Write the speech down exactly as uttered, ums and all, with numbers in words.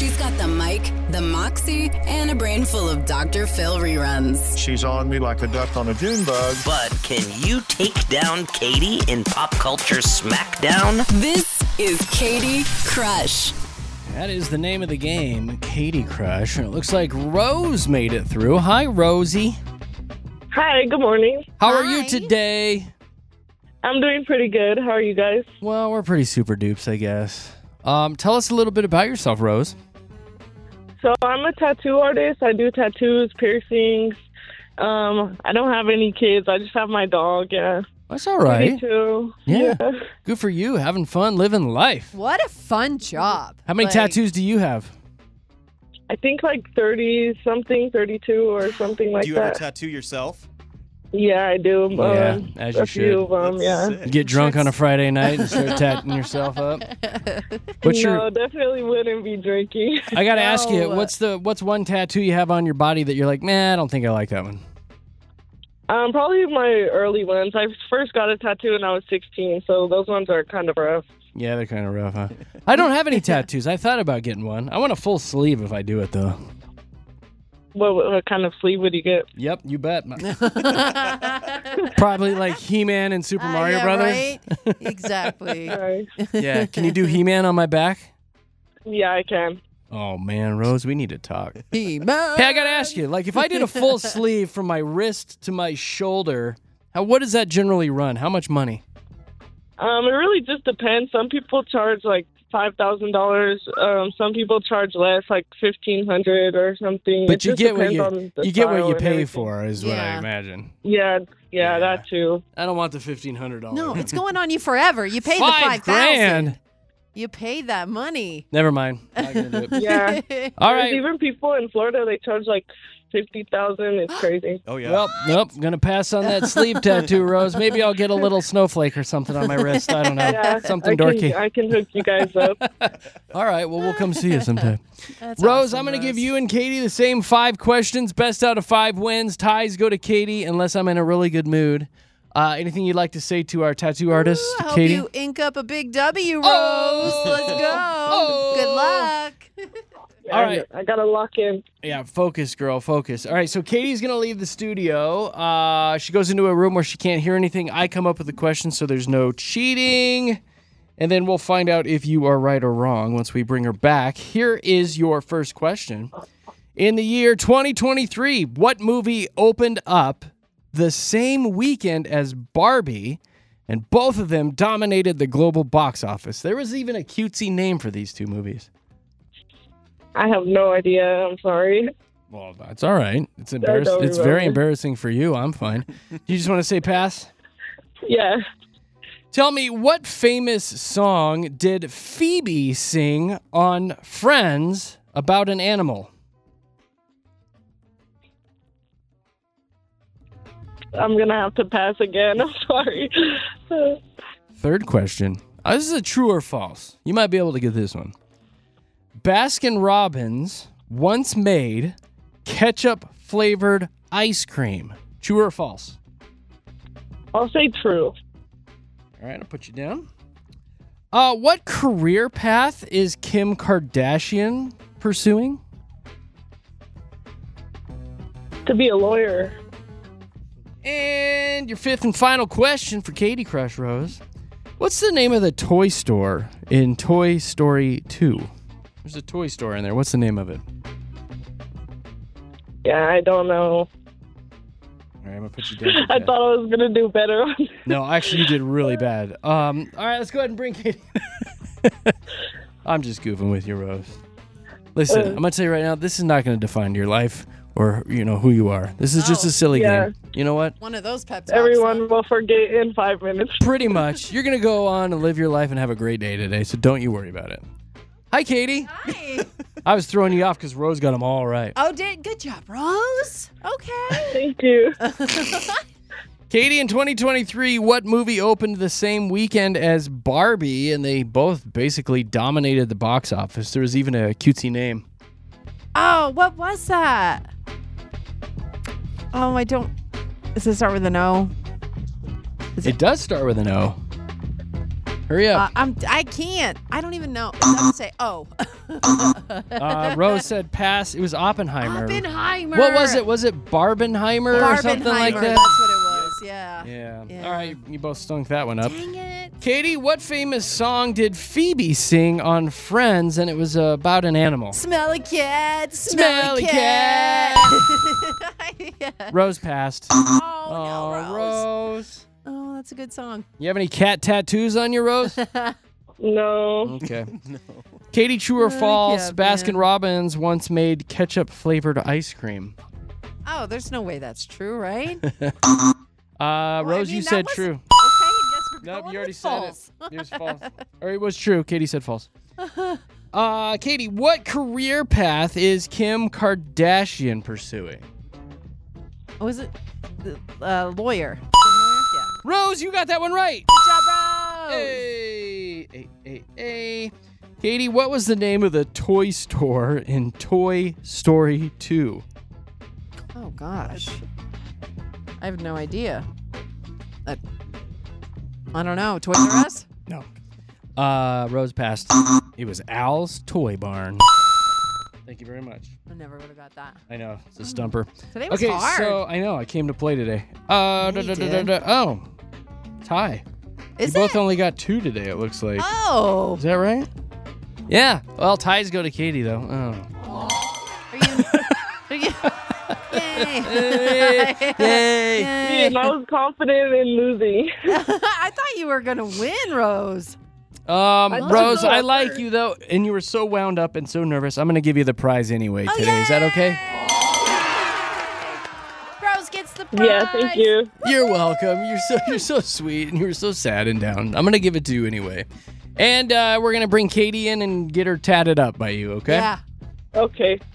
She's got the mic, the moxie, and a brain full of Doctor Phil reruns. She's on me like a duck on a June bug. But can you take down Katie in pop culture smackdown? This is Katie Crush. That is the name of the game, Katie Crush. And it looks like Rose made it through. Hi, Rosie. Hi, good morning. How Hi. are you today? I'm doing pretty good. How are you guys? Well, we're pretty super dupes, I guess. Um, tell us a little bit about yourself, Rose. So I'm a tattoo artist. I do tattoos, piercings. Um, I don't have any kids. I just have my dog, yeah. That's all right. Me too. Yeah. Good for you. Having fun, living life. What a fun job. How many Like, tattoos do you have? I think like thirty-something, thirty-two or something like Do you ever that. tattoo yourself? Yeah, I do. Yeah, um, as you a few should. of them, yeah. That's sick. You get drunk on a Friday night and start tatting yourself up? What's no, your... definitely wouldn't be drinking. I gotta ask you, No. what's the what's one tattoo you have on your body that you're like, man, I don't think I like that one? Um, probably my early ones. I first got a tattoo when I was sixteen, so those ones are kind of rough. Yeah, they're kind of rough, huh? I don't have any tattoos. I thought about getting one. I want a full sleeve if I do it, though. What, what kind of sleeve would you get? Yep, you bet. Probably like He-Man and Super Ah, Mario yeah, Brothers. Right? Exactly. Sorry. Yeah, can you do He-Man on my back? Yeah, I can. Oh, man, Rose, we need to talk. He-Man. Hey, I gotta ask you, like, if I did a full sleeve from my wrist to my shoulder, how, what does that generally run? How much money? Um, it really just depends. Some people charge like five thousand dollars. Um, some people charge less, like fifteen hundred or something. But It you just get what depends you on the you get what style you and pay everything. for, is what I Yeah. imagine. Yeah, Yeah. yeah, that too. I don't want the fifteen hundred dollars. No, it's going on you forever. You pay Five the five thousand. grand. You pay that money. Never mind. Not gonna do it. Yeah. All There's right. even people in Florida, they charge like fifty thousand. It's crazy. Oh, yeah. Well, nope. Gonna pass on that sleeve tattoo, Rose. Maybe I'll get a little snowflake or something on my wrist. I don't know. Yeah, Something I can, dorky. I can hook you guys up. All right. Well, we'll come see you sometime. That's Rose, awesome, I'm going to give Rose. you and Katie the same five questions. Best out of five wins. Ties go to Katie unless I'm in a really good mood. Uh, anything you'd like to say to our tattoo artist, Ooh, I hope Katie? you ink up a big W, Rose. Oh! Let's go. Oh! Good luck. All right. I, I gotta lock in. Yeah, focus, girl, focus. All right, so Katie's going to leave the studio. Uh, she goes into a room where she can't hear anything. I come up with the questions, so there's no cheating. And then we'll find out if you are right or wrong once we bring her back. Here is your first question. In the year twenty twenty-three, what movie opened up the same weekend as Barbie, and both of them dominated the global box office? There was even a cutesy name for these two movies. I have no idea. I'm sorry. Well, that's all right. It's embarrassing. don't It's very remember. embarrassing for you. I'm fine. You just want to say pass? Yeah. Tell me, what famous song did Phoebe sing on Friends about an animal? I'm gonna have to pass again. I'm sorry. Third question. Uh, this is a true or false. You might be able to get this one. Baskin Robbins once made ketchup-flavored ice cream. True or false? I'll say true. All right, I'll put you down. Uh, what career path is Kim Kardashian pursuing? To be a lawyer. And your fifth and final question for Katie Crush Rose. What's the name of the toy store in Toy Story two? There's a toy store in there. What's the name of it? Yeah, I don't know. All right, I'm going to put you down. I thought I was gonna do better. No, actually, you did really bad. Um, all right, let's go ahead and bring Katie. I'm just goofing with you, Rose. Listen, I'm going to tell you right now, this is not going to define your life or, you know, who you are. This is just Oh, a silly yeah. game. You know what? One of those pep talks. Everyone huh? will forget in five minutes. Pretty much. You're going to go on and live your life and have a great day today, so don't you worry about it. Hi, Katie. Hi. I was throwing you off because Rose got them all right. Oh, did good job, Rose. Okay. Thank you. Katie, in twenty twenty-three, what movie opened the same weekend as Barbie, and they both basically dominated the box office? There was even a cutesy name. Oh, what was that? Oh, I don't. Does it start with an O? Is It does start with an O. Hurry Uh, up. I'm. I can't. I don't even know. I'm gonna say O. Uh, Rose said pass. It was Oppenheimer. Oppenheimer. What was it? Was it Barbenheimer or something like Barbenheimer, that? That's what it was. Yeah. Yeah. Yeah. All right, you both stunk that one up. Dang it. Katie, what famous song did Phoebe sing on Friends, and it was uh, about an animal? Smelly cat. Smelly, Smelly cat. yeah. Rose passed. Oh, Oh, no, Rose. Rose. Oh, that's a good song. You have any cat tattoos on your Rose? No. Okay. Katie, true or Heck false? yeah, Baskin man. Robbins once made ketchup flavored ice cream. Oh, there's no way that's true, right? Uh, I Rose, mean, you that said was- true. Okay, I guess we're Nope, going you already with said false. it. It was false. Or it was true. Katie said false. Uh, Katie, what career path is Kim Kardashian pursuing? Oh, is it the uh, lawyer? The lawyer? Rose, you got that one right. Good job, Rose. Hey, hey, hey, hey. Katie, what was the name of the toy store in Toy Story two? Oh gosh, I have no idea. Uh, I don't know. Toys R Us? No. Uh, Rose passed. It was Al's Toy Barn. Thank you very much. I never would have got that. I know, it's a stumper. Today was Okay, hard. so I know I came to play today. Uh, Yeah, da, you da, da, da, did. da. Oh, tie. Is we both it? only got two today. It looks like. Oh. Is that right? Yeah. Well, ties go to Katie though. Oh. Are you? Are you? Yay! Yay! Yay! Yay. And I was confident in losing. I thought you were gonna win, Rose. Um, I Rose, know I at like first. you though, and you were so wound up and so nervous. I'm gonna give you the prize anyway Oh, today. Is that okay? Rose gets the prize. Yeah, thank you. You're welcome. You're so you're so sweet, and you were so sad and down. I'm gonna give it to you anyway, and uh, we're gonna bring Katie in and get her tatted up by you. Okay? Yeah. Okay.